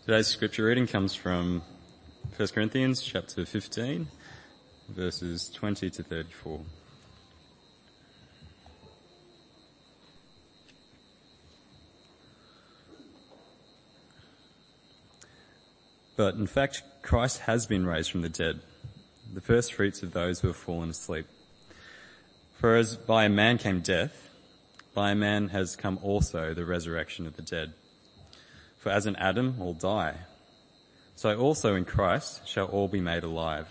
Today's scripture reading comes from 1 Corinthians chapter 15, verses 20 to 34. But in fact, Christ has been raised from the dead, the first fruits of those who have fallen asleep. For as by a man came death, by a man has come also the resurrection of the dead. For as in Adam all die, so also in Christ shall all be made alive.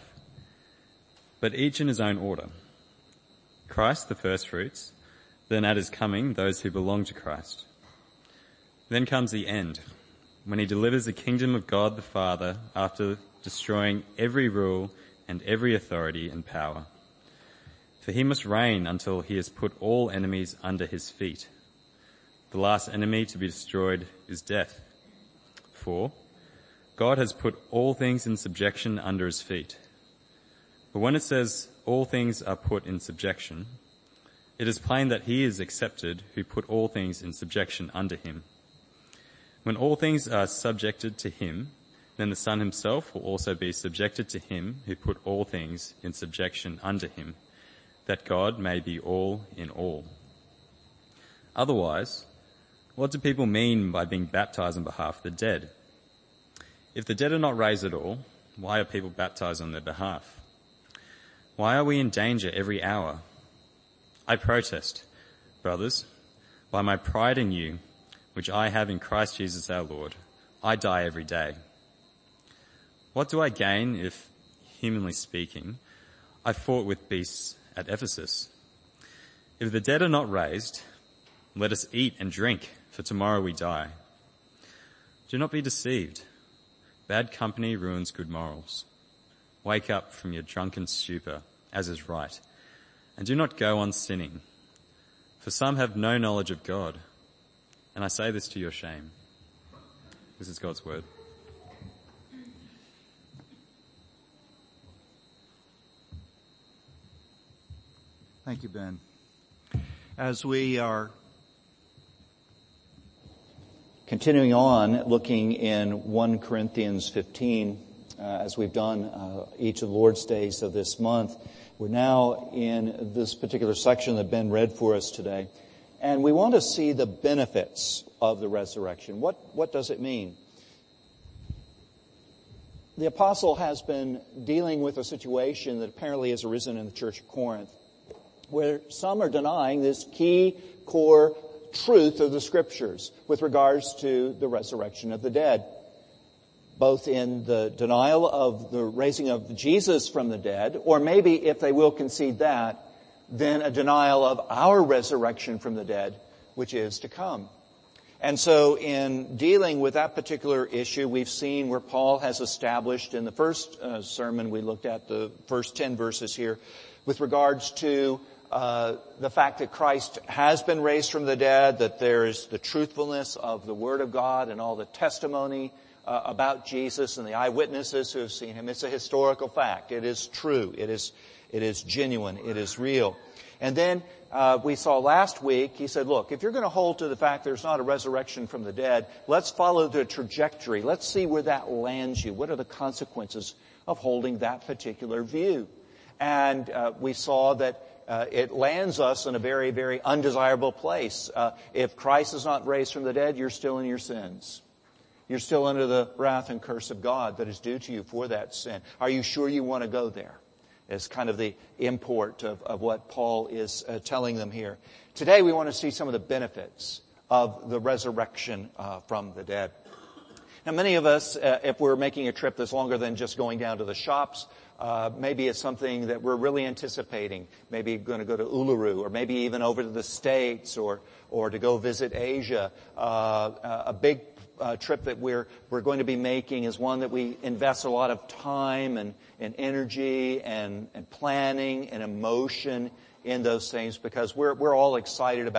But each in his own order. Christ the firstfruits, then at his coming those who belong to Christ. Then comes the end, when he delivers the kingdom of God the Father after destroying every rule and every authority and power. For he must reign until he has put all enemies under his feet. The last enemy to be destroyed is death. For God has put all things in subjection under his feet. But when it says all things are put in subjection, it is plain that he is accepted who put all things in subjection under him. When all things are subjected to him, then the Son himself will also be subjected to him who put all things in subjection under him, that God may be all in all. Otherwise, what do people mean by being baptized on behalf of the dead? If the dead are not raised at all, why are people baptized on their behalf? Why are we in danger every hour? I protest, brothers, by my pride in you, which I have in Christ Jesus our Lord, I die every day. What do I gain if, humanly speaking, I fought with beasts at Ephesus? If the dead are not raised, let us eat and drink, for tomorrow we die. Do not be deceived. Bad company ruins good morals. Wake up from your drunken stupor, as is right, and do not go on sinning, for some have no knowledge of God. And I say this to your shame. This is God's word. Thank you, Ben. As we are continuing on looking in 1 Corinthians 15, as we've done each of the Lord's days of this month, we're now in this particular section that Ben read for us today. And we want to see the benefits of the resurrection. What does it mean? The apostle has been dealing with a situation that apparently has arisen in the church of Corinth, where some are denying this key core truth of the scriptures with regards to the resurrection of the dead, both in the denial of the raising of Jesus from the dead, or maybe, if they will concede that, then a denial of our resurrection from the dead, which is to come. And so in dealing with that particular issue, we've seen where Paul has established in the first sermon, we looked at the first 10 verses here, with regards to the fact that Christ has been raised from the dead, that there is the truthfulness of the Word of God and all the testimony about Jesus and the eyewitnesses who have seen him. It's a historical fact. It is true. It is genuine. It is real. And then we saw last week, he said, look, if you're going to hold to the fact there's not a resurrection from the dead, let's follow the trajectory. Let's see where that lands you. What are the consequences of holding that particular view? And we saw that it lands us in a very, very undesirable place. If Christ is not raised from the dead, you're still in your sins. You're still under the wrath and curse of God that is due to you for that sin. Are you sure you want to go there? Is kind of the import of what Paul is telling them here. Today we want to see some of the benefits of the resurrection from the dead. Now many of us, if we're making a trip that's longer than just going down to the shops, maybe it's something that we're really anticipating. Maybe going to go to Uluru, or maybe even over to the States, or to go visit Asia. A big trip that we're going to be making is one that we invest a lot of time and energy and planning and emotion in those things, because we're all excited about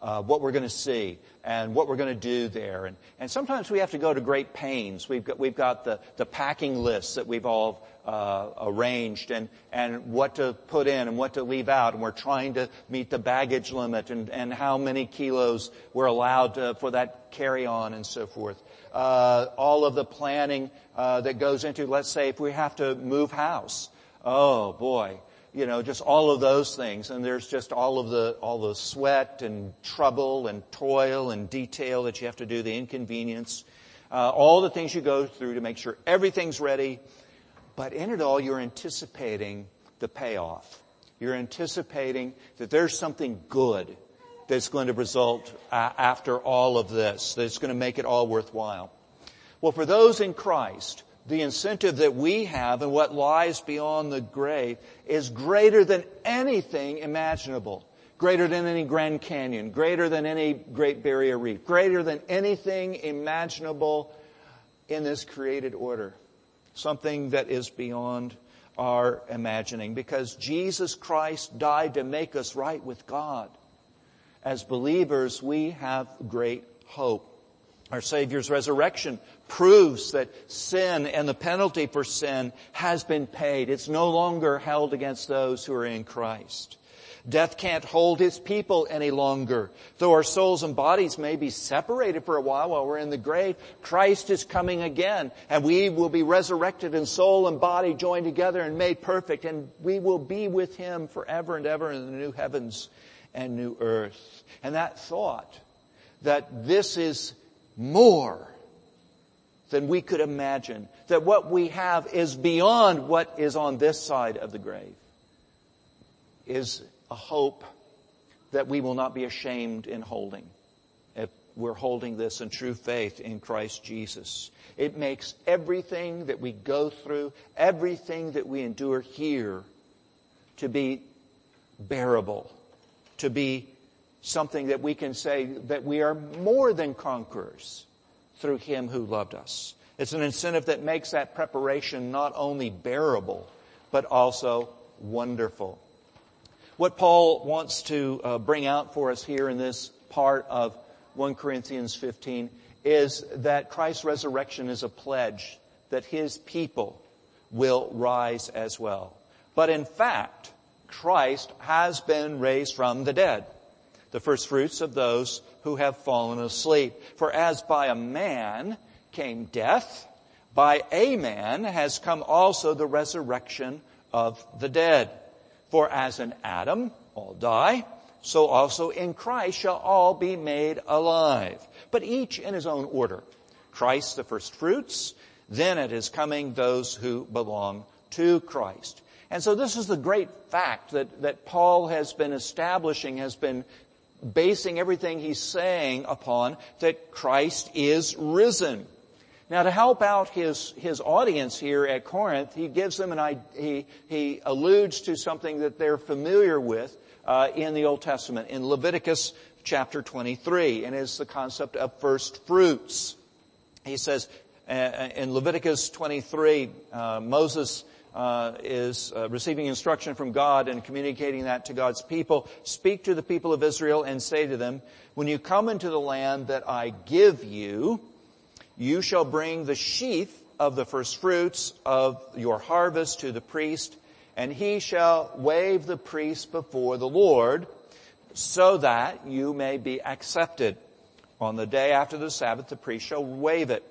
what we're going to see and what we're going to do there. And sometimes we have to go to great pains. We've got the packing lists that we've all arranged and what to put in and what to leave out. And we're trying to meet the baggage limit and how many kilos we're allowed for that carry-on and so forth. All of the planning that goes into, let's say, if we have to move house. Oh, boy. Just all of those things. And there's just all the sweat and trouble and toil and detail that you have to do, the inconvenience, all the things you go through to make sure everything's ready. But in it all, you're anticipating the payoff. You're anticipating that there's something good that's going to result after all of this, that's going to make it all worthwhile. Well, for those in Christ, the incentive that we have and what lies beyond the grave is greater than anything imaginable. Greater than any Grand Canyon. Greater than any Great Barrier Reef. Greater than anything imaginable in this created order. Something that is beyond our imagining. Because Jesus Christ died to make us right with God. As believers, we have great hope. Our Savior's resurrection proves that sin and the penalty for sin has been paid. It's no longer held against those who are in Christ. Death can't hold His people any longer. Though our souls and bodies may be separated for a while we're in the grave, Christ is coming again, and we will be resurrected in soul and body joined together and made perfect, and we will be with Him forever and ever in the new heavens and new earth. And that thought that this is more than we could imagine, that what we have is beyond what is on this side of the grave, is a hope that we will not be ashamed in holding if we're holding this in true faith in Christ Jesus. It makes everything that we go through, everything that we endure here, to be bearable, to be something that we can say that we are more than conquerors through Him who loved us. It's an incentive that makes that preparation not only bearable, but also wonderful. What Paul wants to bring out for us here in this part of 1 Corinthians 15 is that Christ's resurrection is a pledge that His people will rise as well. But in fact, Christ has been raised from the dead, the first fruits of those who have fallen asleep. For as by a man came death, by a man has come also the resurrection of the dead. For as in Adam all die, so also in Christ shall all be made alive. But each in his own order. Christ the first fruits, then at His coming those who belong to Christ. And so this is the great fact that Paul has been establishing, has been basing everything he's saying upon, that Christ is risen. Now, to help out his audience here at Corinth, he gives them he alludes to something that they're familiar with in the Old Testament, in Leviticus chapter 23, and is the concept of first fruits. He says in Leviticus 23, Moses is receiving instruction from God and communicating that to God's people. Speak to the people of Israel and say to them, when you come into the land that I give you, you shall bring the sheaf of the first fruits of your harvest to the priest, and he shall wave the priest before the Lord, so that you may be accepted. On the day after the Sabbath, the priest shall wave it.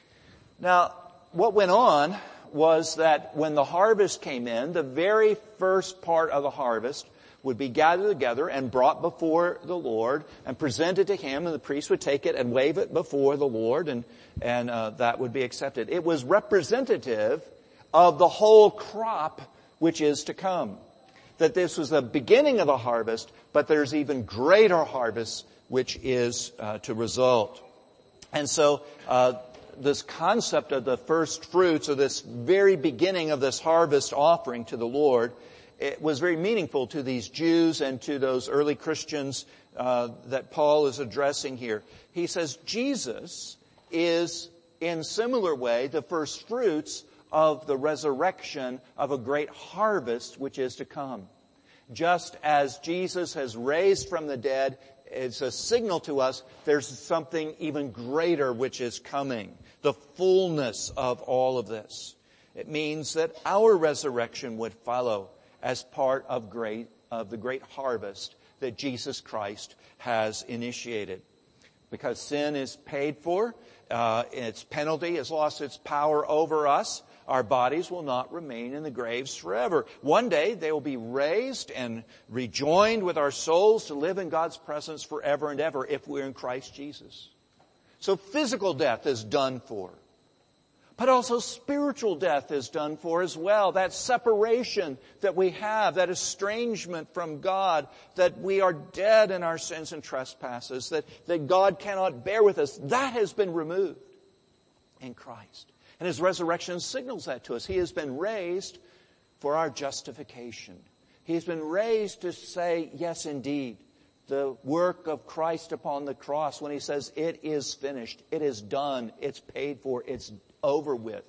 Now, what went on was that when the harvest came in, the very first part of the harvest would be gathered together and brought before the Lord and presented to Him, and the priest would take it and wave it before the Lord, and that would be accepted. It was representative of the whole crop which is to come. That this was the beginning of the harvest, but there's even greater harvest which is to result. And so this concept of the first fruits, or this very beginning of this harvest offering to the Lord, it was very meaningful to these Jews and to those early Christians that Paul is addressing here. He says Jesus is, in similar way, the first fruits of the resurrection of a great harvest which is to come. Just as Jesus has raised from the dead it's a signal to us there's something even greater which is coming. The fullness of all of this. It means that our resurrection would follow as part of the great harvest that Jesus Christ has initiated. Because sin is paid for, its penalty has lost its power over us, our bodies will not remain in the graves forever. One day they will be raised and rejoined with our souls to live in God's presence forever and ever if we're in Christ Jesus. So physical death is done for. But also spiritual death is done for as well. That separation that we have, that estrangement from God, that we are dead in our sins and trespasses, that God cannot bear with us, that has been removed in Christ. And His resurrection signals that to us. He has been raised for our justification. He has been raised to say, yes, indeed, the work of Christ upon the cross when He says, it is finished, it is done, it's paid for, it's over with.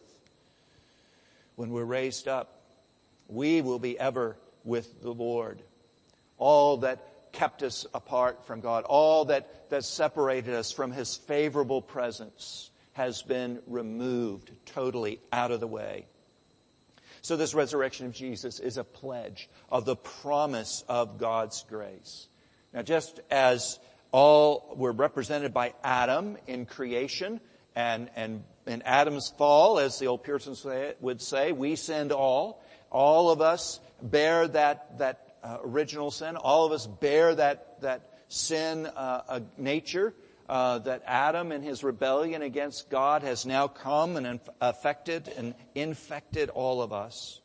When we're raised up, we will be ever with the Lord. All that kept us apart from God, all that separated us from His favorable presence has been removed totally out of the way. So this resurrection of Jesus is a pledge of the promise of God's grace. Now, just as all were represented by Adam in creation, and in Adam's fall, as the old Puritans would say, we sinned all. All of us bear that original sin. All of us bear that sin nature that Adam in his rebellion against God has now come and affected and infected all of us.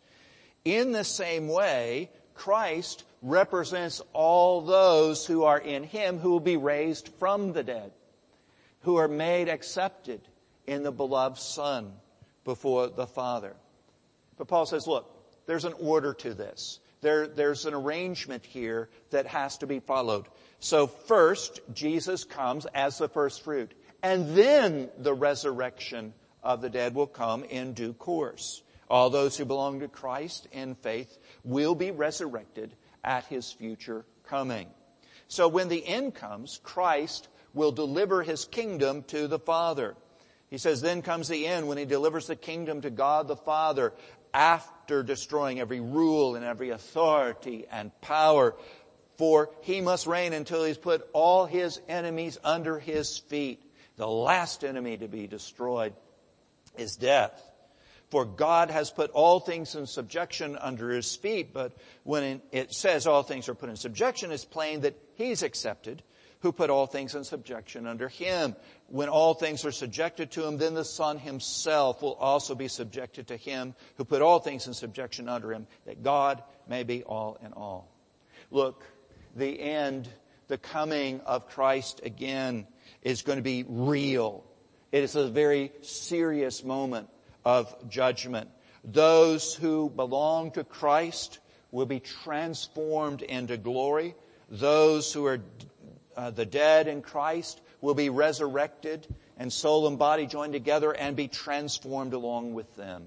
In the same way, Christ represents all those who are in Him who will be raised from the dead, who are made accepted in the beloved Son before the Father. But Paul says, look, there's an order to this. There's an arrangement here that has to be followed. So first, Jesus comes as the first fruit. And then the resurrection of the dead will come in due course. All those who belong to Christ in faith will be resurrected at His future coming. So when the end comes, Christ will deliver His kingdom to the Father. He says, then comes the end when He delivers the kingdom to God the Father after destroying every rule and every authority and power. For He must reign until He's put all His enemies under His feet. The last enemy to be destroyed is death. For God has put all things in subjection under His feet. But when it says all things are put in subjection, it's plain that He's accepted, who put all things in subjection under Him. When all things are subjected to Him, then the Son Himself will also be subjected to Him, who put all things in subjection under Him, that God may be all in all. Look, the end, the coming of Christ again is going to be real. It is a very serious moment of judgment. Those who belong to Christ will be transformed into glory. Those who are the dead in Christ will be resurrected and soul and body joined together and be transformed along with them.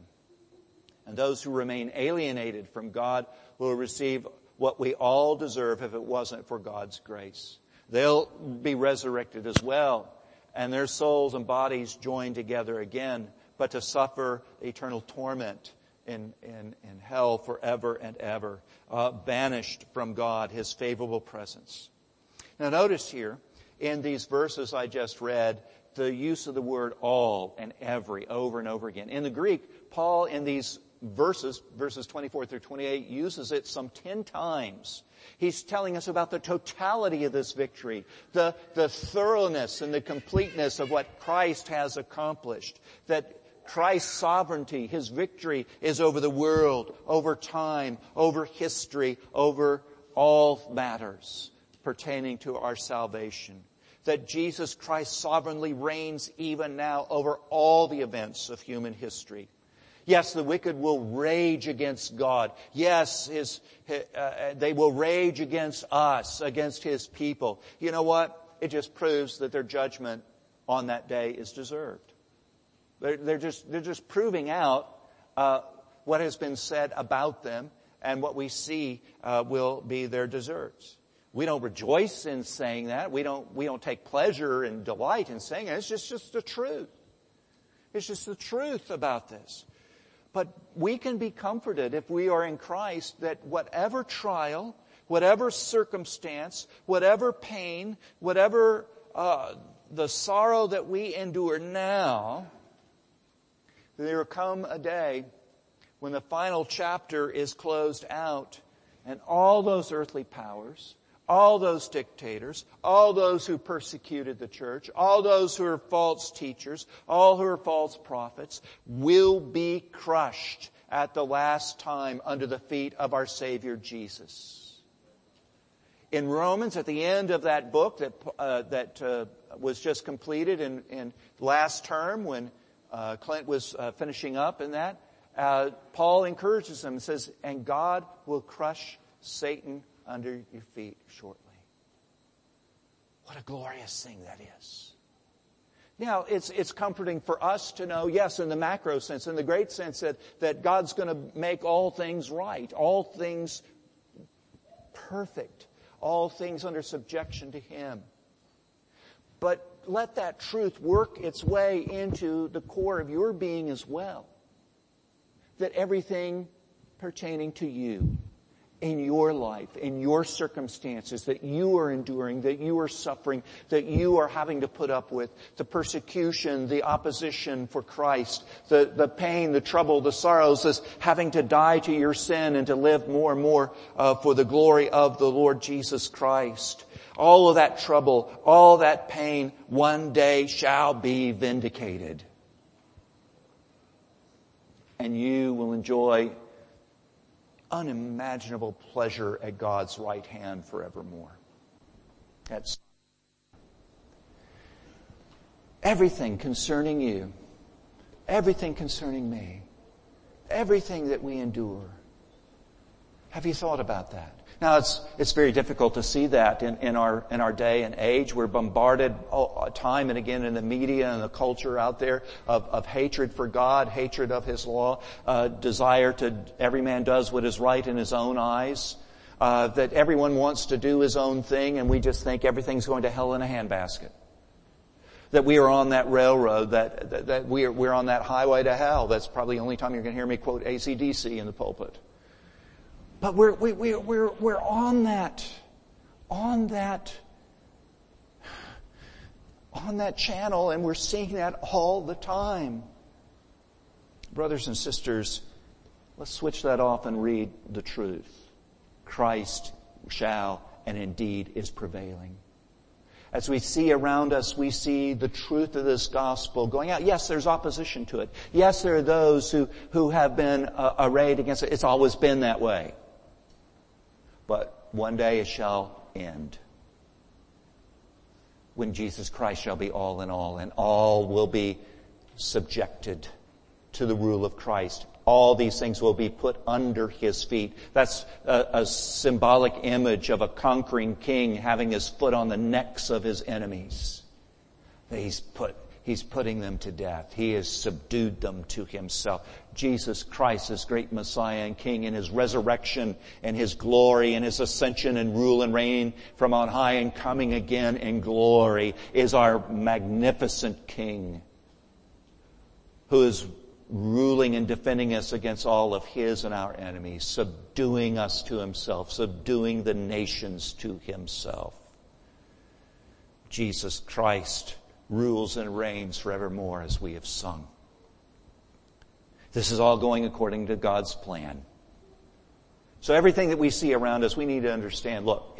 And those who remain alienated from God will receive what we all deserve if it wasn't for God's grace. They'll be resurrected as well, and their souls and bodies joined together again, but to suffer eternal torment in hell forever and ever, banished from God, His favorable presence. Now notice here, in these verses I just read, the use of the word all and every over and over again. In the Greek, Paul in these verses 24 through 28, uses it some 10 times. He's telling us about the totality of this victory, the thoroughness and the completeness of what Christ has accomplished, that Christ's sovereignty, His victory is over the world, over time, over history, over all matters pertaining to our salvation. That Jesus Christ sovereignly reigns even now over all the events of human history. Yes, the wicked will rage against God. Yes, they will rage against us, against His people. You know what? It just proves that their judgment on that day is deserved. They're just proving out what has been said about them, and what we see will be their deserts. We don't rejoice in saying that. We don't take pleasure and delight in saying it. It's just the truth. It's just the truth about this. But we can be comforted if we are in Christ that whatever trial, whatever circumstance, whatever pain, whatever the sorrow that we endure now, there will come a day when the final chapter is closed out and all those earthly powers, all those dictators, all those who persecuted the church, all those who are false teachers, all who are false prophets, will be crushed at the last time under the feet of our Savior Jesus. In Romans, at the end of that book that was just completed in last term when Clint was finishing up in that, Paul encourages them and says, and God will crush Satan under your feet shortly. What a glorious thing that is. Now, it's comforting for us to know, yes, in the macro sense, in the great sense that God's going to make all things right, all things perfect, all things under subjection to Him. But let that truth work its way into the core of your being as well. That everything pertaining to you, in your life, in your circumstances, that you are enduring, that you are suffering, that you are having to put up with, the persecution, the opposition for Christ, the pain, the trouble, the sorrows, this having to die to your sin and to live more and more for the glory of the Lord Jesus Christ. All of that trouble, all that pain, one day shall be vindicated. And you will enjoy unimaginable pleasure at God's right hand forevermore. That's everything concerning you, everything concerning me, everything that we endure. Have you thought about that? Now, it's very difficult to see that in our day and age. We're bombarded time and again in the media and the culture out there of hatred for God, hatred of His law, desire to every man does what is right in his own eyes, that everyone wants to do his own thing, and we just think everything's going to hell in a handbasket. That we are on that railroad, that we're on that highway to hell. That's probably the only time you're going to hear me quote AC/DC in the pulpit. But we're on that channel, and we're seeing that all the time. Brothers and sisters, let's switch that off and read the truth. Christ shall and indeed is prevailing. As we see around us, we see the truth of this gospel going out. Yes, there's opposition to it. Yes, there are those who have been arrayed against it. It's always been that way. But one day it shall end, when Jesus Christ shall be all in all, and all will be subjected to the rule of Christ. All these things will be put under His feet. That's a symbolic image of a conquering king having his foot on the necks of his enemies. He's putting them to death. He has subdued them to Himself. Jesus Christ, this great Messiah and King, in His resurrection and His glory and His ascension and rule and reign from on high and coming again in glory, is our magnificent King who is ruling and defending us against all of His and our enemies, subduing us to Himself, subduing the nations to Himself. Jesus Christ rules and reigns forevermore, as we have sung. This is all going according to God's plan. So everything that we see around us, we need to understand, look,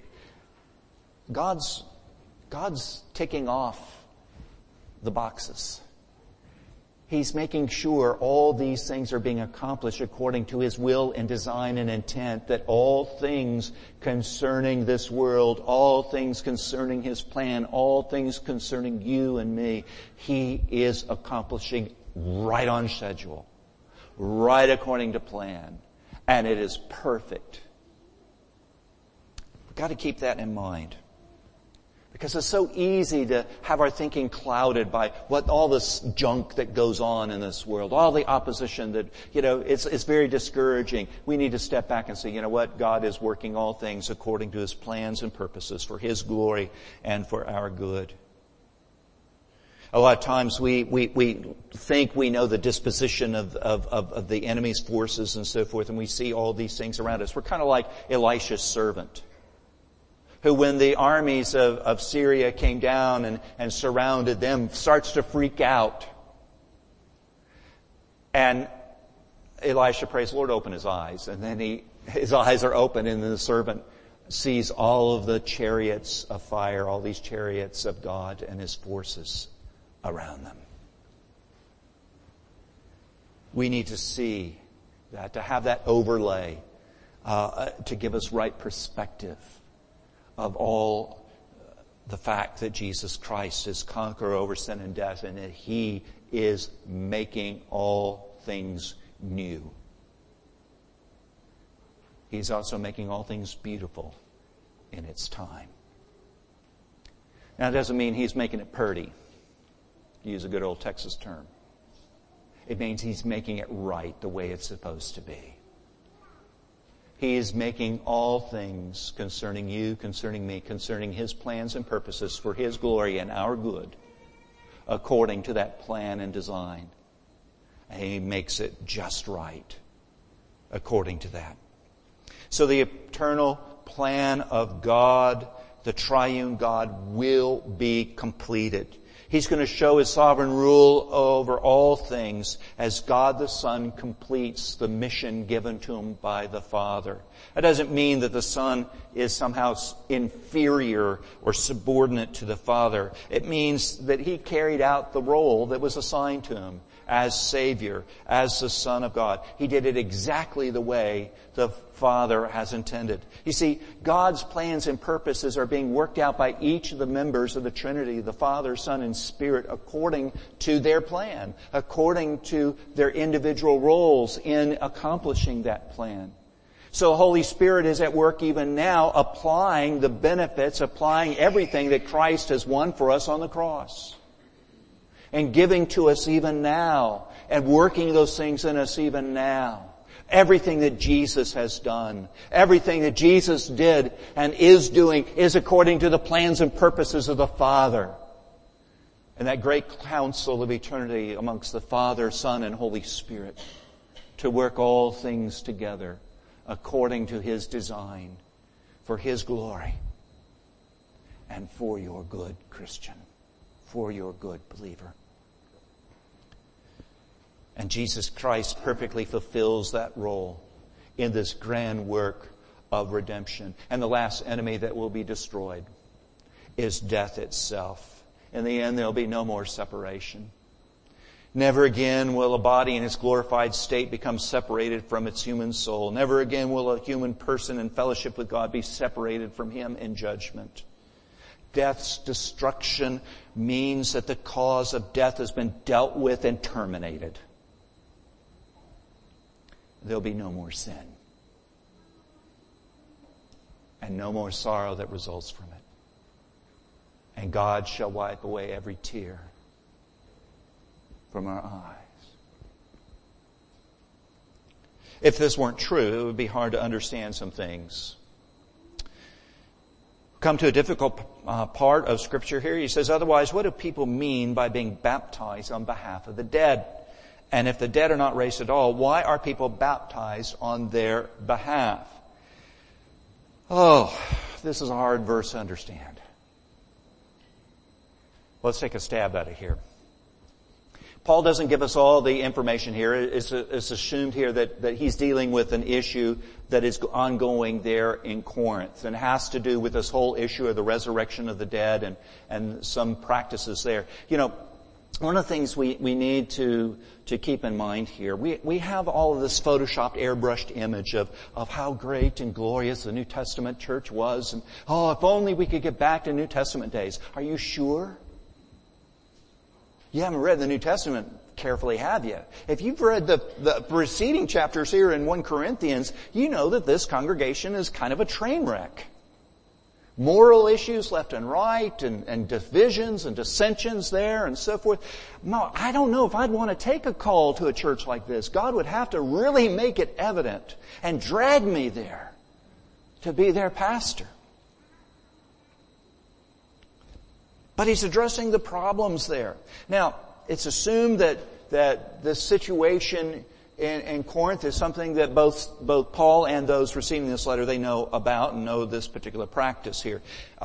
God's ticking off the boxes. He's making sure all these things are being accomplished according to His will and design and intent, that all things concerning this world, all things concerning His plan, all things concerning you and me, He is accomplishing right on schedule, right according to plan, and it is perfect. We've got to keep that in mind. Because it's so easy to have our thinking clouded by what all this junk that goes on in this world, all the opposition that, it's very discouraging. We need to step back and say, you know what? God is working all things according to His plans and purposes for His glory and for our good. A lot of times we think we know the disposition of the enemy's forces and so forth, and we see all these things around us. We're kind of like Elisha's servant, who when the armies of Syria came down and surrounded them, starts to freak out. And Elisha prays, Lord, open his eyes. And then his eyes are open, and then the servant sees all of the chariots of fire, all these chariots of God and His forces around them. We need to see that, to have that overlay, to give us right perspective of all the fact that Jesus Christ is conqueror over sin and death, and that He is making all things new. He's also making all things beautiful in its time. Now, it doesn't mean He's making it purty, to use a good old Texas term. It means He's making it right the way it's supposed to be. He is making all things concerning you, concerning me, concerning His plans and purposes for His glory and our good, according to that plan and design. And He makes it just right, according to that. So the eternal plan of God, the triune God, will be completed. He's going to show His sovereign rule over all things as God the Son completes the mission given to Him by the Father. That doesn't mean that the Son is somehow inferior or subordinate to the Father. It means that He carried out the role that was assigned to Him as Savior, as the Son of God. He did it exactly the way the Father has intended. You see, God's plans and purposes are being worked out by each of the members of the Trinity, the Father, Son, and Spirit, according to their plan, according to their individual roles in accomplishing that plan. So the Holy Spirit is at work even now, applying the benefits, applying everything that Christ has won for us on the cross, and giving to us even now, and working those things in us even now. Everything that Jesus has done, everything that Jesus did and is doing, is according to the plans and purposes of the Father. And that great counsel of eternity amongst the Father, Son, and Holy Spirit, to work all things together according to His design, for His glory, and for your good, Christian, for your good, believer. And Jesus Christ perfectly fulfills that role in this grand work of redemption. And the last enemy that will be destroyed is death itself. In the end, there will be no more separation. Never again will a body in its glorified state become separated from its human soul. Never again will a human person in fellowship with God be separated from Him in judgment. Death's destruction means that the cause of death has been dealt with and terminated. There'll be no more sin. And no more sorrow that results from it. And God shall wipe away every tear from our eyes. If this weren't true, it would be hard to understand some things. Come to a difficult part of Scripture here. He says, otherwise, what do people mean by being baptized on behalf of the dead? And if the dead are not raised at all, why are people baptized on their behalf? Oh, this is a hard verse to understand. Let's take a stab at it here. Paul doesn't give us all the information here. It's assumed here that he's dealing with an issue that is ongoing there in Corinth and has to do with this whole issue of the resurrection of the dead and some practices there. You know, one of the things we need to keep in mind here, we have all of this photoshopped, airbrushed image of how great and glorious the New Testament church was. And, oh, if only we could get back to New Testament days. Are you sure? You haven't read the New Testament carefully, have you? If you've read the preceding chapters here in 1 Corinthians, you know that this congregation is kind of a train wreck. Moral issues left and right, and divisions and dissensions there and so forth. No, I don't know if I'd want to take a call to a church like this. God would have to really make it evident and drag me there to be their pastor. But he's addressing the problems there. Now, it's assumed that this situation in Corinth is something that both Paul and those receiving this letter, they know about and know this particular practice here.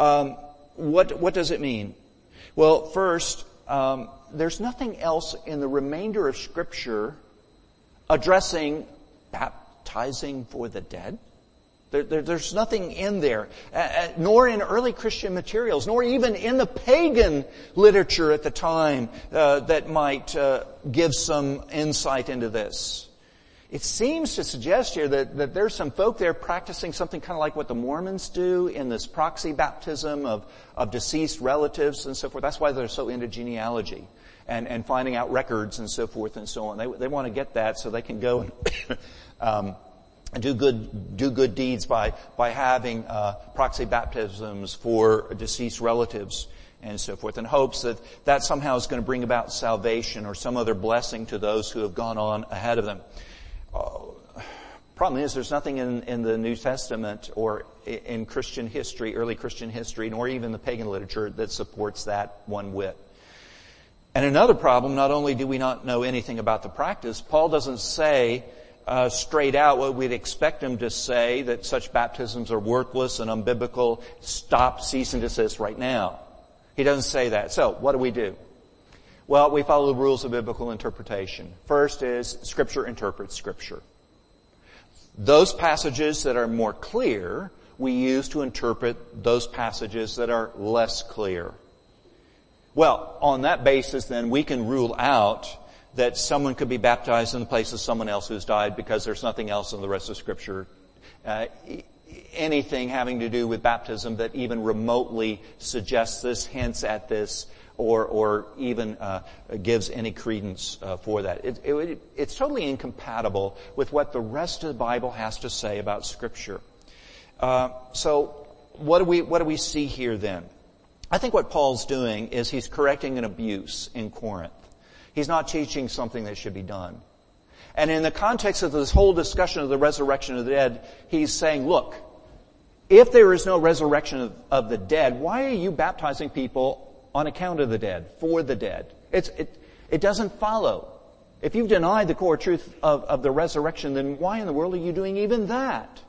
What does it mean? Well, first, there's nothing else in the remainder of Scripture addressing baptizing for the dead. There's nothing in there, nor in early Christian materials, nor even in the pagan literature at the time that might give some insight into this. It seems to suggest here that there's some folk there practicing something kind of like what the Mormons do in this proxy baptism of deceased relatives and so forth. That's why they're so into genealogy and finding out records and so forth and so on. They want to get that so they can go and do good deeds by having proxy baptisms for deceased relatives and so forth, in hopes that somehow is going to bring about salvation or some other blessing to those who have gone on ahead of them. Problem is, there's nothing in the New Testament or in Christian history, early Christian history, nor even the pagan literature that supports that one whit. And another problem, not only do we not know anything about the practice, Paul doesn't say straight out what we'd expect him to say, that such baptisms are worthless and unbiblical. Stop, cease and desist right now. He doesn't say that. So, what do? Well, we follow the rules of biblical interpretation. First is Scripture interprets Scripture. Those passages that are more clear, we use to interpret those passages that are less clear. Well, on that basis, then, we can rule out that someone could be baptized in the place of someone else who's died because there's nothing else in the rest of Scripture, anything having to do with baptism that even remotely suggests this, hints at this, or even gives any credence for that. It's totally incompatible with what the rest of the Bible has to say about Scripture. So what do we see here then? I think what Paul's doing is he's correcting an abuse in Corinth. He's not teaching something that should be done. And in the context of this whole discussion of the resurrection of the dead, he's saying, look, if there is no resurrection of the dead, why are you baptizing people on account of the dead, for the dead? It doesn't follow. If you've denied the core truth of the resurrection, then why in the world are you doing even that?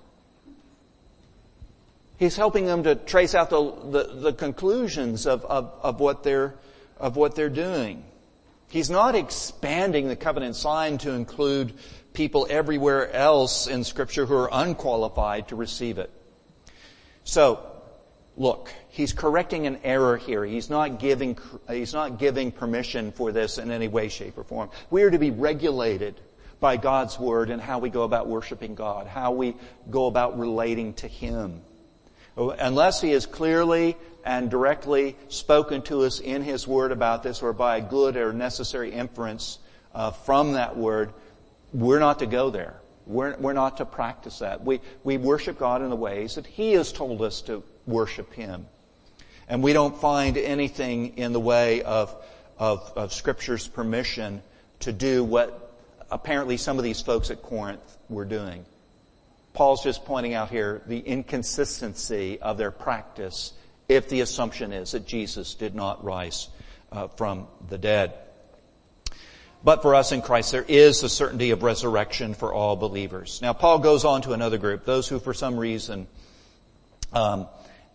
He's helping them to trace out the conclusions of what they're doing. He's not expanding the covenant sign to include people everywhere else in Scripture who are unqualified to receive it. So, look, he's correcting an error here. He's not giving permission for this in any way, shape, or form. We are to be regulated by God's Word and how we go about worshiping God, how we go about relating to Him. Unless He has clearly and directly spoken to us in His Word about this, or by a good or necessary inference from that Word, we're not to go there. We're not to practice that. We worship God in the ways that He has told us to worship Him. And we don't find anything in the way of Scripture's permission to do what apparently some of these folks at Corinth were doing. Paul's just pointing out here the inconsistency of their practice if the assumption is that Jesus did not rise from the dead. But for us in Christ, there is the certainty of resurrection for all believers. Now, Paul goes on to another group, those who for some reason who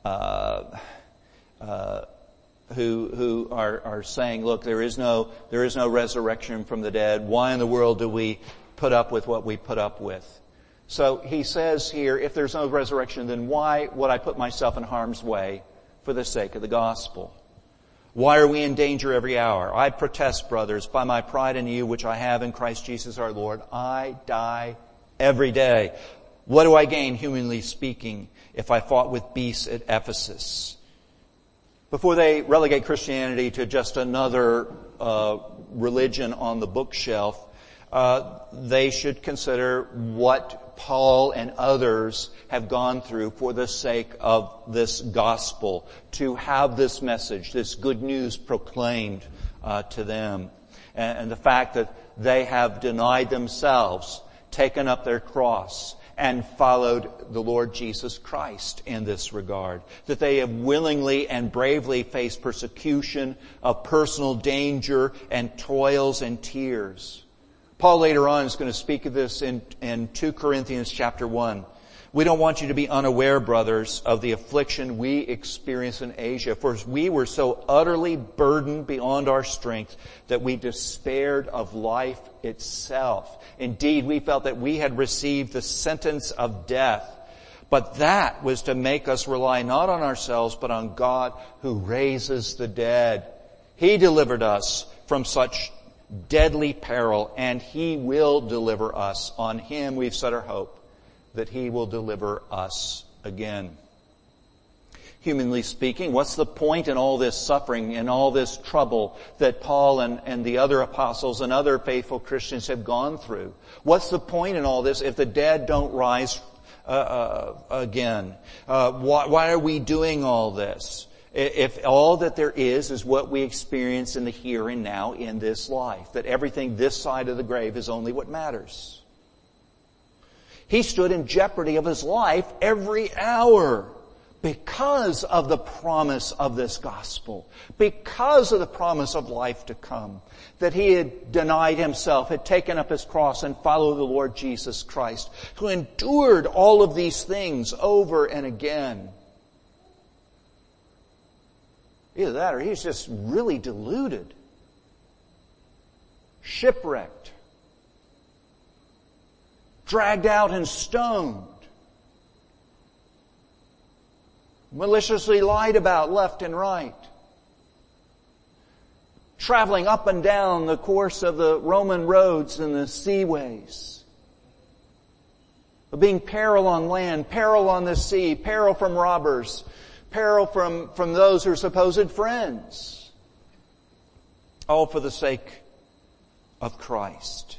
are saying, look, there is no resurrection from the dead. Why in the world do we put up with what we put up with? So he says here, if there's no resurrection, then why would I put myself in harm's way for the sake of the gospel? Why are we in danger every hour? I protest, brothers, by my pride in you, which I have in Christ Jesus our Lord, I die every day. What do I gain, humanly speaking, if I fought with beasts at Ephesus? Before they relegate Christianity to just another religion on the bookshelf, they should consider what Paul and others have gone through for the sake of this gospel, to have this message, this good news proclaimed to them. And the fact that they have denied themselves, taken up their cross, and followed the Lord Jesus Christ in this regard. That they have willingly and bravely faced persecution of personal danger and toils and tears. Paul later on is going to speak of this in 2 Corinthians chapter 1. We don't want you to be unaware, brothers, of the affliction we experienced in Asia, for we were so utterly burdened beyond our strength that we despaired of life itself. Indeed, we felt that we had received the sentence of death. But that was to make us rely not on ourselves, but on God who raises the dead. He delivered us from such deadly peril, and He will deliver us. On Him we've set our hope that He will deliver us again. Humanly speaking, what's the point in all this suffering and all this trouble that Paul and the other apostles and other faithful Christians have gone through? What's the point in all this if the dead don't rise again? Why are we doing all this? If all that there is what we experience in the here and now in this life, that everything this side of the grave is only what matters. He stood in jeopardy of his life every hour because of the promise of this gospel, because of the promise of life to come, that he had denied himself, had taken up his cross and followed the Lord Jesus Christ, who endured all of these things over and again. Either that or he's just really deluded, shipwrecked, dragged out and stoned, maliciously lied about left and right, traveling up and down the course of the Roman roads and the seaways, of being peril on land, peril on the sea, peril from robbers, peril from those who are supposed friends, all for the sake of Christ.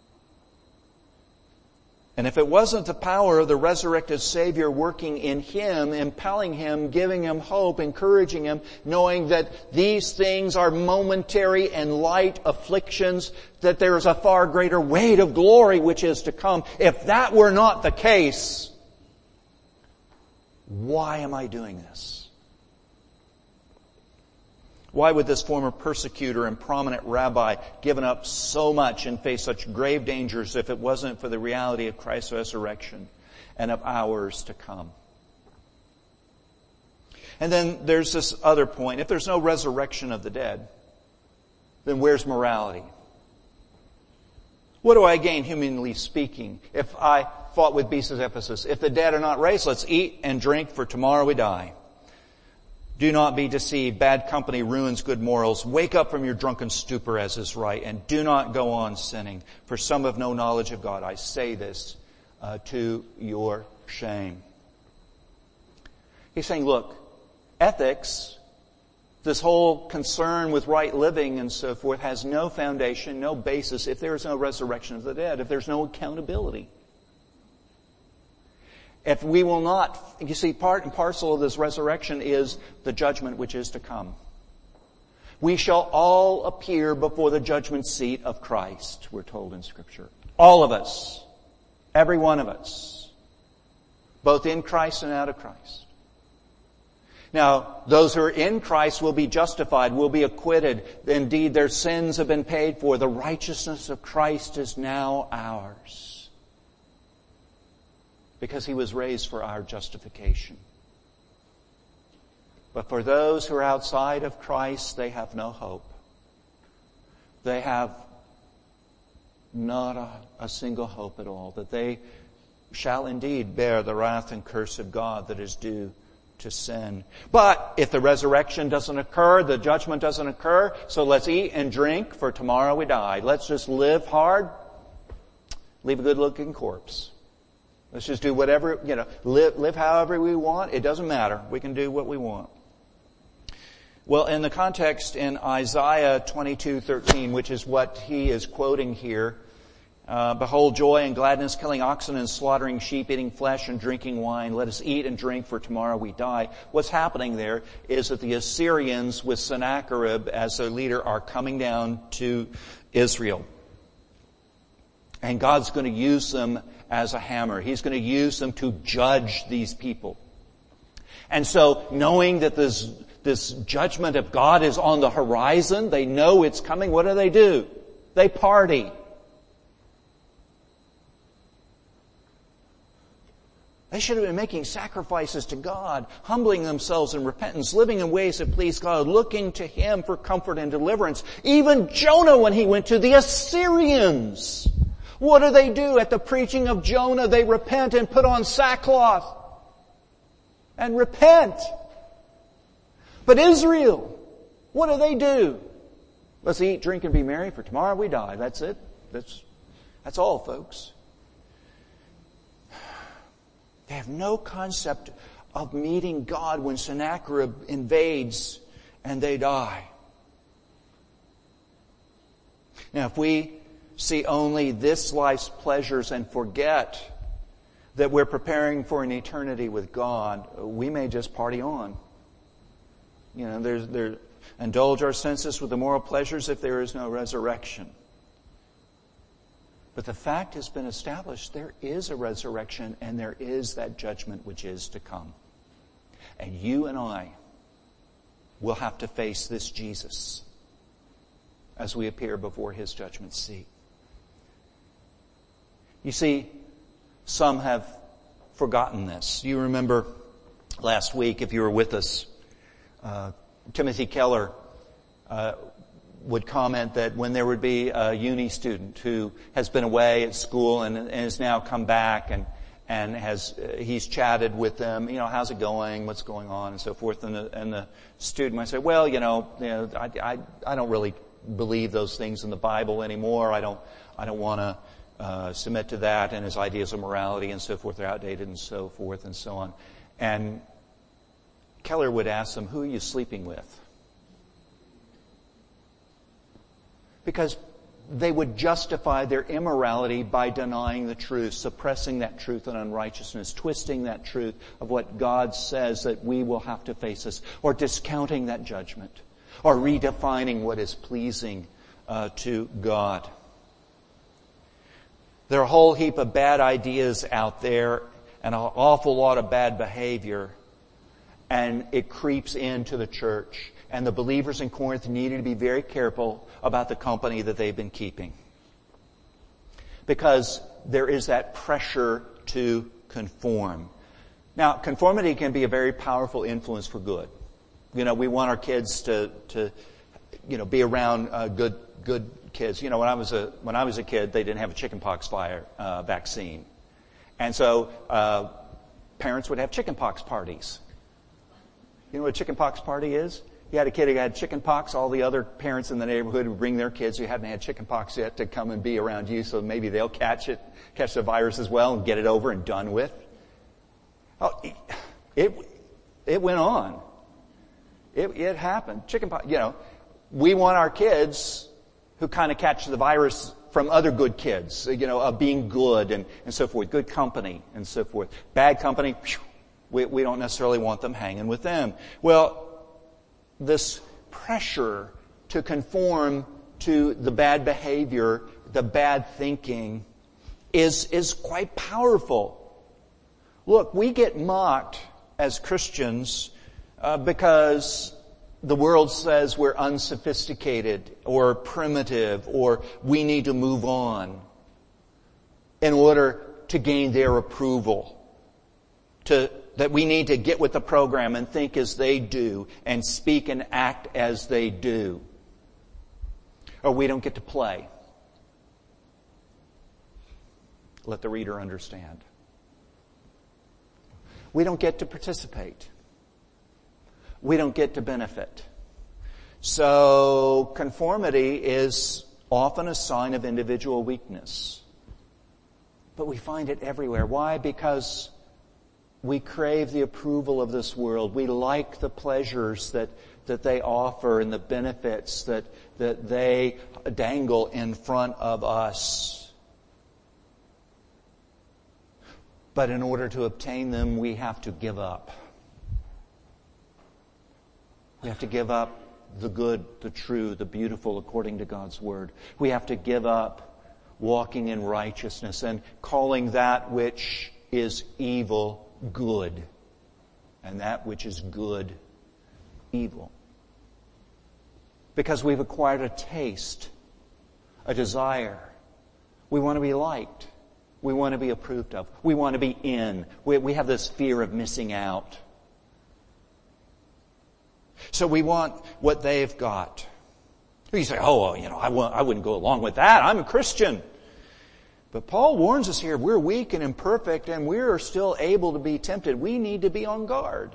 And if it wasn't the power of the resurrected Savior working in him, impelling him, giving him hope, encouraging him, knowing that these things are momentary and light afflictions, that there is a far greater weight of glory which is to come. If that were not the case, why am I doing this? Why would this former persecutor and prominent rabbi given up so much and face such grave dangers if it wasn't for the reality of Christ's resurrection and of ours to come? And then there's this other point. If there's no resurrection of the dead, then where's morality? What do I gain, humanly speaking, if I fought with beasts of Ephesus? If the dead are not raised, let's eat and drink, for tomorrow we die. Do not be deceived. Bad company ruins good morals. Wake up from your drunken stupor, as is right, and do not go on sinning, for some have no knowledge of God. I say this to your shame. He's saying, look, ethics, this whole concern with right living and so forth, has no foundation, no basis if there is no resurrection of the dead, if there's no accountability. If we will not, you see, part and parcel of this resurrection is the judgment which is to come. We shall all appear before the judgment seat of Christ, we're told in Scripture. All of us. Every one of us. Both in Christ and out of Christ. Now, those who are in Christ will be justified, will be acquitted. Indeed, their sins have been paid for. The righteousness of Christ is now ours, because he was raised for our justification. But for those who are outside of Christ, they have no hope. They have not a single hope at all, that they shall indeed bear the wrath and curse of God that is due to sin. But if the resurrection doesn't occur, the judgment doesn't occur, so let's eat and drink, for tomorrow we die. Let's just live hard, leave a good-looking corpse. Let's just do whatever, live however we want. It doesn't matter. We can do what we want. Well, in the context in Isaiah 22:13, which is what he is quoting here, Behold, joy and gladness, killing oxen and slaughtering sheep, eating flesh and drinking wine. Let us eat and drink, for tomorrow we die. What's happening there is that the Assyrians, with Sennacherib as their leader, are coming down to Israel. And God's going to use them as a hammer. He's going to use them to judge these people. And so, knowing that this judgment of God is on the horizon, they know it's coming, what do? They party. They should have been making sacrifices to God, humbling themselves in repentance, living in ways that please God, looking to Him for comfort and deliverance. Even Jonah, when he went to the Assyrians, what do? At the preaching of Jonah, they repent and put on sackcloth and repent. But Israel, what do? Let's eat, drink, and be merry, for tomorrow we die. That's it. That's all, folks. They have no concept of meeting God when Sennacherib invades and they die. Now, if we see only this life's pleasures and forget that we're preparing for an eternity with God, we may just party on. Indulge our senses with the moral pleasures if there is no resurrection. But the fact has been established, there is a resurrection and there is that judgment which is to come. And you and I will have to face this Jesus as we appear before His judgment seat. You see, some have forgotten this. You remember last week, if you were with us, Timothy Keller would comment that when there would be a uni student who has been away at school and has now come back and he's chatted with them, how's it going, what's going on, and so forth, and the student might say, well, I don't really believe those things in the Bible anymore. I don't want to submit to that, and his ideas of morality and so forth are outdated and so forth and so on. And Keller would ask them, who are you sleeping with? Because they would justify their immorality by denying the truth, suppressing that truth in unrighteousness, twisting that truth of what God says that we will have to face us, or discounting that judgment, or redefining what is pleasing to God. There are a whole heap of bad ideas out there and an awful lot of bad behavior, and it creeps into the church. And the believers in Corinth needed to be very careful about the company that they've been keeping. Because there is that pressure to conform. Now, conformity can be a very powerful influence for good. We want our kids to be around good kids. When I was a kid, they didn't have a chickenpox vaccine. And so parents would have chickenpox parties. You know what a chickenpox party is? You had a kid who had chickenpox, all the other parents in the neighborhood would bring their kids who hadn't had chickenpox yet to come and be around you, so maybe they'll catch the virus as well and get it over and done with. Oh, it went on. It happened. Chickenpox, we want our kids who kind of catch the virus from other good kids, of being good and so forth, good company and so forth. Bad company, we don't necessarily want them hanging with them. Well, this pressure to conform to the bad behavior, the bad thinking, is quite powerful. Look, we get mocked as Christians because the world says we're unsophisticated or primitive or we need to move on in order to gain their approval, that we need to get with the program and think as they do and speak and act as they do. Or we don't get to play. Let the reader understand. We don't get to participate. We don't get to benefit. So conformity is often a sign of individual weakness. But we find it everywhere. Why? Because we crave the approval of this world. We like the pleasures that they offer and the benefits that they dangle in front of us. But in order to obtain them, we have to give up. We have to give up the good, the true, the beautiful according to God's Word. We have to give up walking in righteousness and calling that which is evil good, and that which is good evil. Because we've acquired a taste, a desire. We want to be liked. We want to be approved of. We want to be in. We have this fear of missing out. So we want what they've got. You say, I wouldn't go along with that. I'm a Christian. But Paul warns us here, we're weak and imperfect and we're still able to be tempted. We need to be on guard.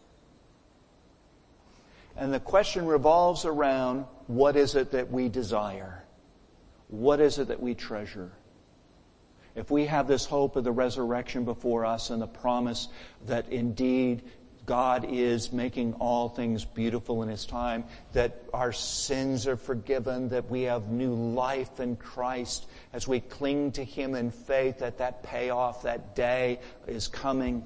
And the question revolves around, what is it that we desire? What is it that we treasure? If we have this hope of the resurrection before us and the promise that indeed God is making all things beautiful in His time, that our sins are forgiven, that we have new life in Christ as we cling to Him in faith, that payoff, that day is coming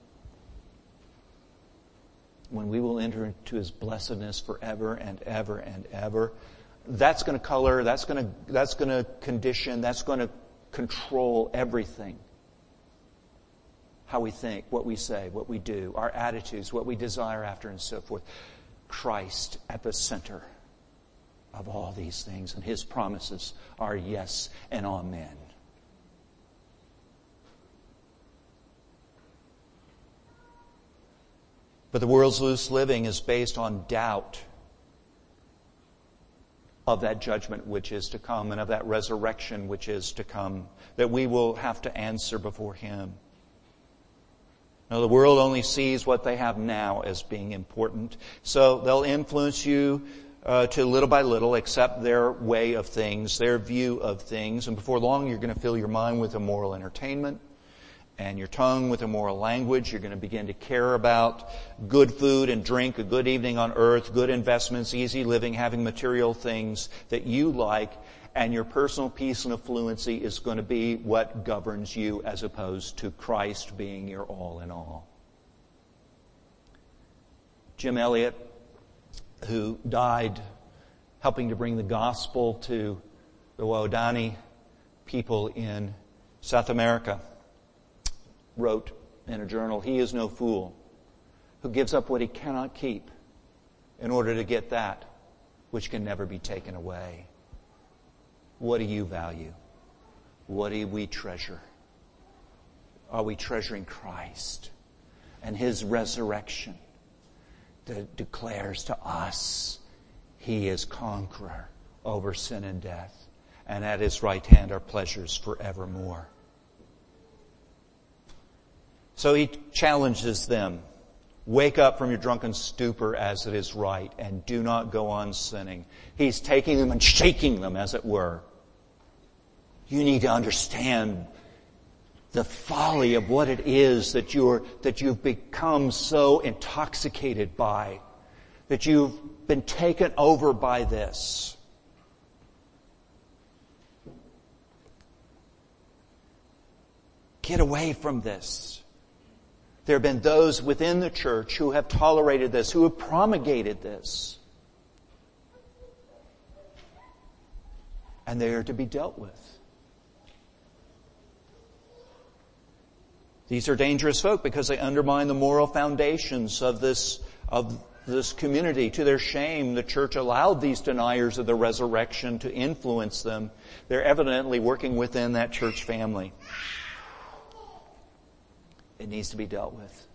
when we will enter into His blessedness forever and ever and ever. That's going to color, that's going to condition, that's going to control everything. How we think, what we say, what we do, our attitudes, what we desire after, and so forth. Christ at the center of all these things, and His promises are yes and amen. But the world's loose living is based on doubt of that judgment which is to come and of that resurrection which is to come, that we will have to answer before Him. Now, the world only sees what they have now as being important. So they'll influence you to little by little accept their way of things, their view of things. And before long, you're going to fill your mind with immoral entertainment and your tongue with immoral language. You're going to begin to care about good food and drink, a good evening on earth, good investments, easy living, having material things that you like. And your personal peace and affluency is going to be what governs you as opposed to Christ being your all in all. Jim Elliot, who died helping to bring the gospel to the Waodani people in South America, wrote in a journal, "He is no fool who gives up what he cannot keep in order to get that which can never be taken away." What do you value? What do we treasure? Are we treasuring Christ and His resurrection that declares to us He is conqueror over sin and death, and at His right hand are pleasures forevermore? So He challenges them. Wake up from your drunken stupor as it is right, and do not go on sinning. He's taking them and shaking them, as it were. You need to understand the folly of what it is that you've become so intoxicated by, that you've been taken over by this. Get away from this. There have been those within the church who have tolerated this, who have promulgated this. And they are to be dealt with. These are dangerous folk because they undermine the moral foundations of this community. To their shame, the church allowed these deniers of the resurrection to influence them. They're evidently working within that church family. It needs to be dealt with.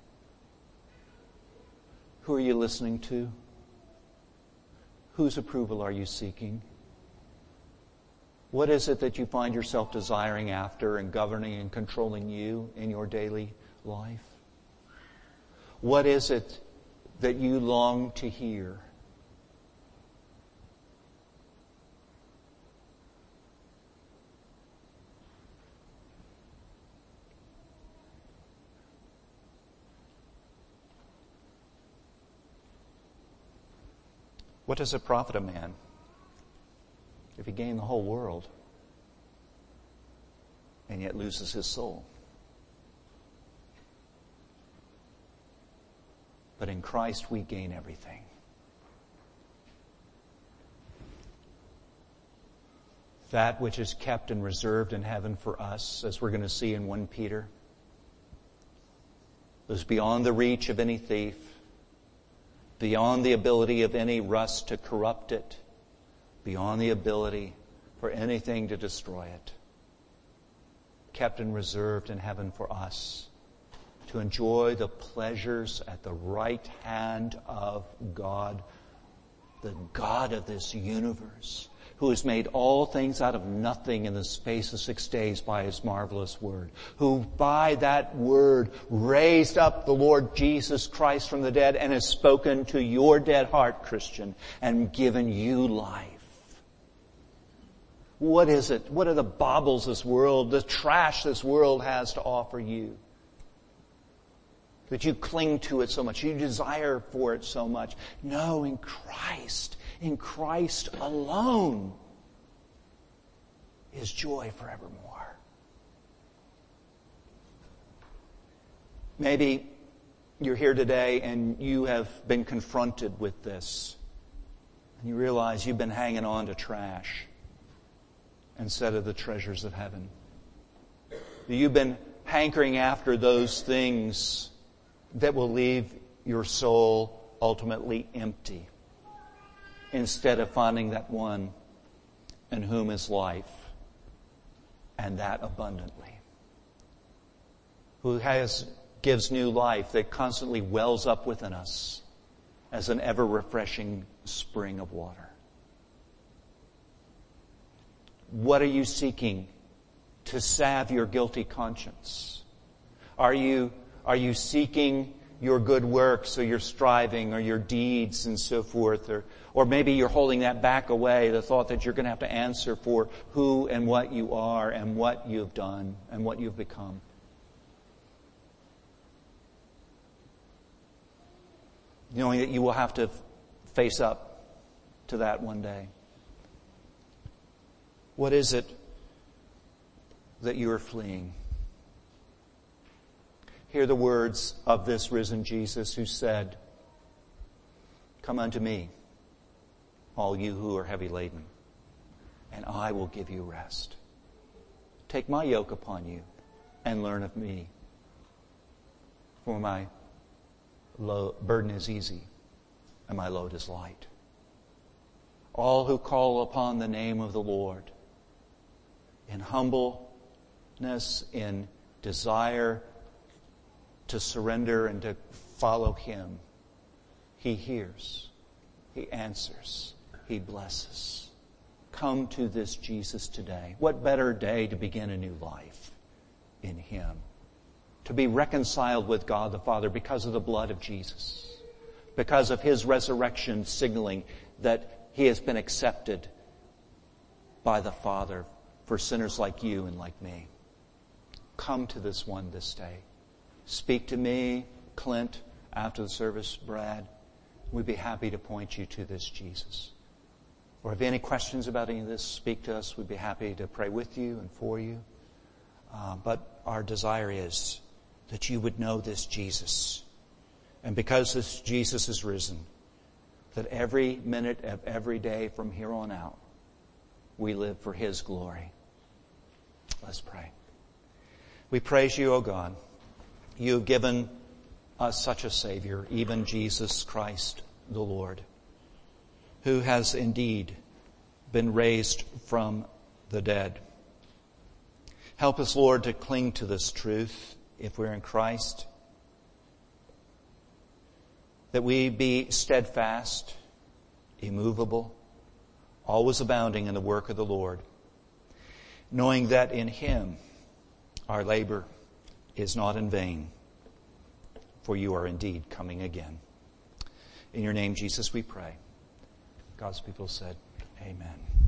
Who are you listening to? Whose approval are you seeking? What is it that you find yourself desiring after and governing and controlling you in your daily life? What is it that you long to hear? What does it profit a man if he gain the whole world and yet loses his soul? but in Christ we gain everything. That which is kept and reserved in heaven for us, as we're going to see in 1 Peter, is beyond the reach of any thief, beyond the ability of any rust to corrupt it, beyond the ability for anything to destroy it. Kept and reserved in heaven for us to enjoy the pleasures at the right hand of God, the God of this universe, who has made all things out of nothing in the space of 6 days by His marvelous word, who by that word raised up the Lord Jesus Christ from the dead and has spoken to your dead heart, Christian, and given you life. What is it? What are the baubles this world, the trash this world has to offer you? That you cling to it so much, you desire for it so much. No, in Christ alone is joy forevermore. Maybe you're here today and you have been confronted with this. And you realize you've been hanging on to trash instead of the treasures of heaven. You've been hankering after those things that will leave your soul ultimately empty, instead of finding that one in whom is life, and that abundantly. Who gives new life that constantly wells up within us as an ever-refreshing spring of water. What are you seeking to salve your guilty conscience? Are you seeking your good works or your striving or your deeds and so forth? Or maybe you're holding that back away, the thought that you're going to have to answer for who and what you are and what you've done and what you've become. Knowing that you will have to face up to that one day. What is it that you are fleeing? Hear the words of this risen Jesus who said, "Come unto me, all you who are heavy laden, and I will give you rest. Take my yoke upon you and learn of me, for my burden is easy and my load is light." All who call upon the name of the Lord in humbleness, in desire to surrender and to follow Him, He hears, He answers, He blesses. Come to this Jesus today. What better day to begin a new life in Him? To be reconciled with God the Father because of the blood of Jesus, because of His resurrection signaling that He has been accepted by the Father for sinners like you and like me. Come to this one this day. Speak to me, Clint, after the service, Brad. We'd be happy to point you to this Jesus. Or if you have any questions about any of this, speak to us. We'd be happy to pray with you and for you. But our desire is that you would know this Jesus. And because this Jesus is risen, that every minute of every day from here on out, we live for His glory. Let's pray. We praise you, O God. You have given us such a Savior, even Jesus Christ the Lord, who has indeed been raised from the dead. Help us, Lord, to cling to this truth if we're in Christ, that we be steadfast, immovable, always abounding in the work of the Lord, knowing that in Him our labor is not in vain, for you are indeed coming again. In your name, Jesus, we pray. God's people said, Amen.